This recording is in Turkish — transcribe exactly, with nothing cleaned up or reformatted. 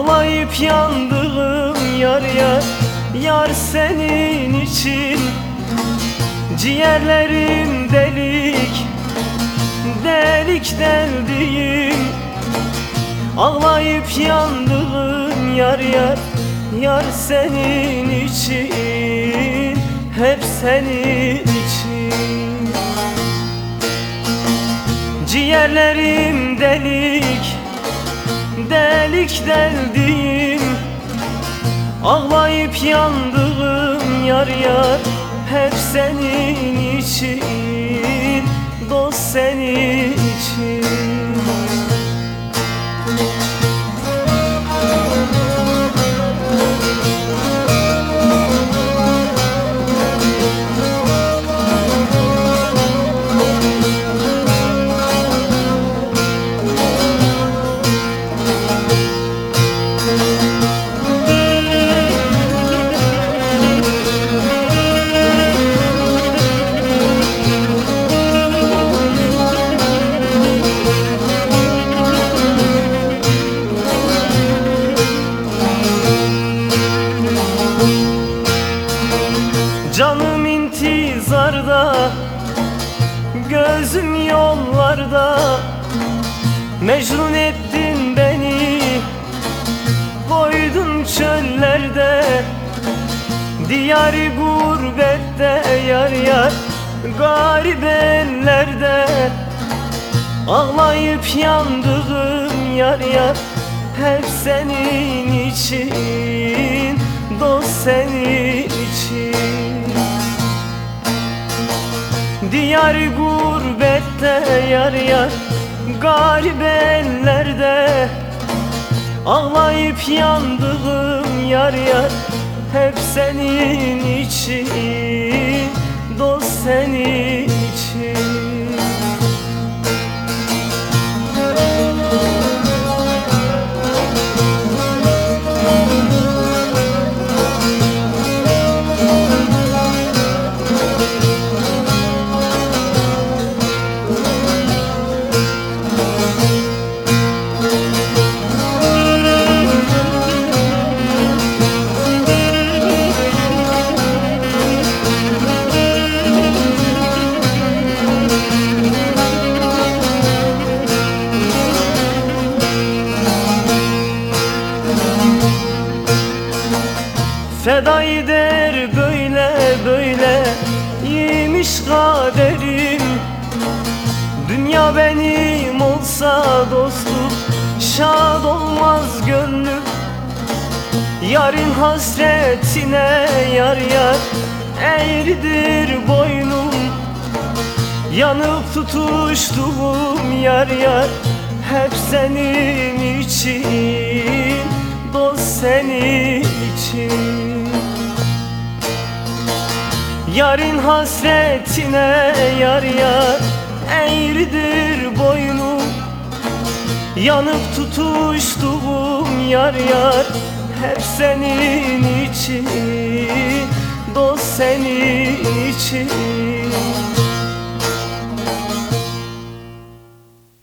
Ağlayıp yandığım yar yar, yar senin için. Ciğerlerim delik, delik deldiğim. Ağlayıp yandığım yar yar, yar senin için, hep senin için. Ciğerlerim delik, delik deldiğim. Ağlayıp yandığım yar yar, hep senin için, dost senin için. Canım intizarda, gözüm yollarda. Mecnun ettin beni, koydun çöllerde. Diyar-ı gurbette yar yar, garip ellerde. Ağlayıp yandığım yar yar, hep senin için, dost senin için. Diyar gurbette yar yar, garip ellerde. Ağlayıp yandığım yar yar, hep senin için, dost senin için. Feda eder böyle böyle, yemiş kaderim. Dünya benim olsa dostum, şad olmaz gönlüm. Yarın hasretine yar yar, eğridir boynum. Yanıp tutuştuğum yar yar, hep senin için, dost senin için. Yarın hasretine yar yar, eğridir boynum. Yanıp tutuştuğum yar yar, hep senin için, dost senin için.